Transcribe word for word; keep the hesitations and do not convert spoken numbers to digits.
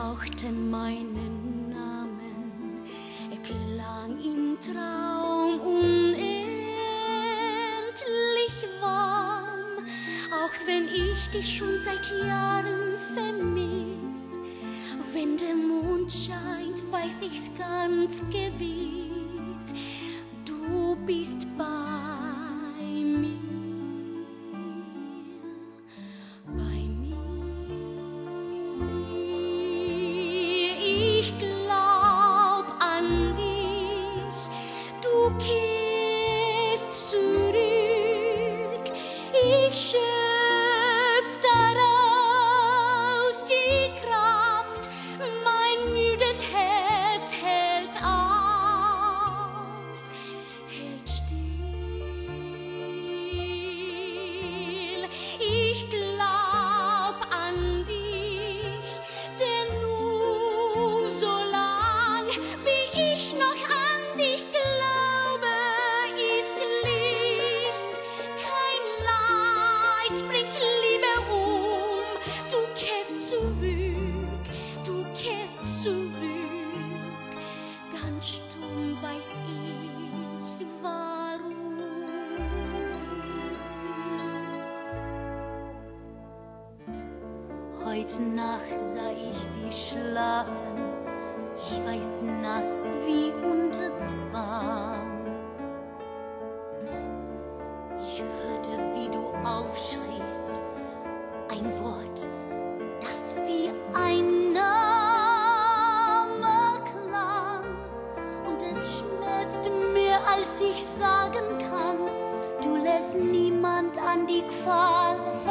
hauchte meinen Namen, er klang im Traum unendlich warm, auch wenn ich dich schon seit Jahren vermiss. Wenn der Mond scheint, weiß ich's ganz gewiss, du bist bei mir, bei mir. Ich glaub an dich, du kehrst zurück, ich schöpf daraus die Kraft, mein müdes Herz hält aus, hält still. Ich glaub an dich, denn nur so lang, wie ich noch an dich glaube, ist Licht. Kein Leid bringt Liebe um, du kehrst zurück, du kehrst zurück. Ganz stumm weiß ich, warum. Heute Nacht sah ich dich schlafen, schweißnass wie unter Zwang. Ich hörte, wie du aufschriest, ein Wort, das wie ein Name klang. Und es schmerzt mehr, als ich sagen kann. Du lässt niemand an die Qual